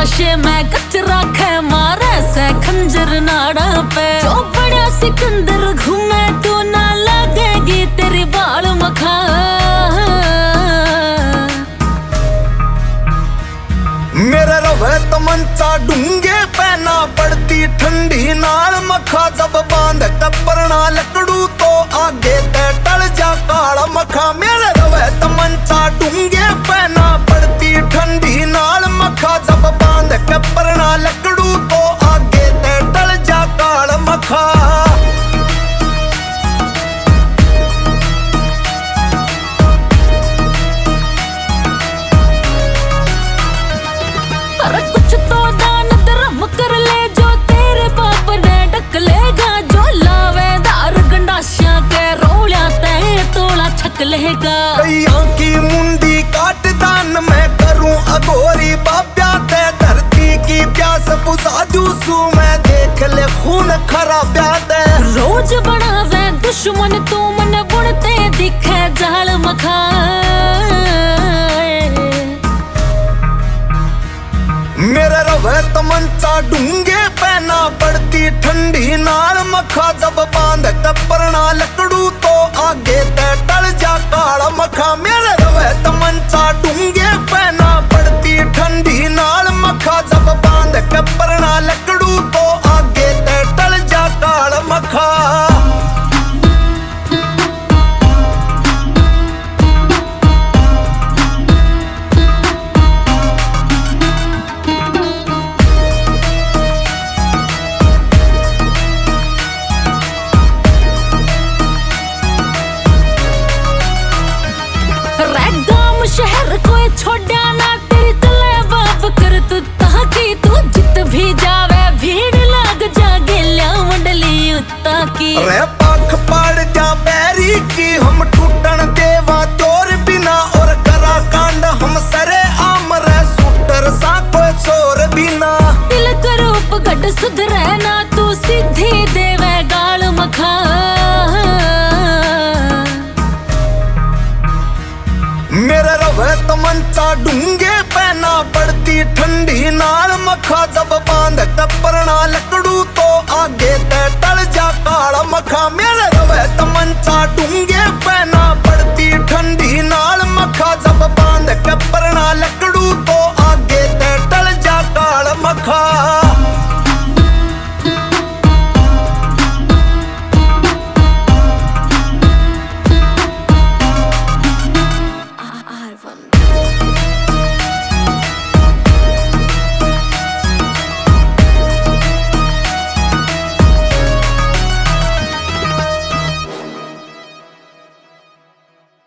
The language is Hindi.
नशे में कचरा खे मारे से खंजर नाड़ा पे जो बड़ा सिकंदर घूमे तू ना लगेगी तेरी बाल मखा। मेरे रवे तमंचा डूंगे पहना पड़ती ठंडी नाल मखा जब बांध टपरना लकड़ू तो आगे ते टल जा काला मखा। मेरे रवे तमंचा डूंगे पहना पड़ती ठंडी नाल मखा जब बांध टपरना लकड़ू तो आगे ते टल जा काला मखा। कुछ तो दान धर्म कर ले जो तेरे बाप ने ढक लेगा जो लावेदार गंडाशिया के रोलिया ते तोला छक लेगा। कईयां की मुंडी काट दान मैं करूं अघोरी बाप्या ते धरती की प्यास बुझा दूसू मैं देख ले खून खराब्या ते। रोज बनावे दुश्मन तू मन बुनते दिखे जाल मखा। मेरे रवे तमंचा डूंगे पहना पड़ती ठंडी नाल मखा जब बांध टपरना लकड़ू तो आगे ते टल जा काला मखा। मेरे रवे तमंचा डूंगे पहना पड़ती ठंडी नाल मखा जब बांध टपरना लकड़ू तो आगे ते टल जा काला मखा। शहर कोई छोड़ा ना तेरी तले बाप कर तू ताकि तू जित भी जावे भीड़ लग जागे लिया मंडली उत्ता की। रे पाख पड़ जा पैरी की हम टूटन देवा चोर बिना और करा कांड हम सरे आम रे सुटर सा कोई चोर बिना। दिल का रूप घट सुधरे ना तू सीधी देवे गाल मखा। मेरे रवे तमंचा डूंगे पहना पड़ती ठंडी नाल मखा जब बांध टपरना लकड़ू तो आगे ते टल जा काला मखा। मेरे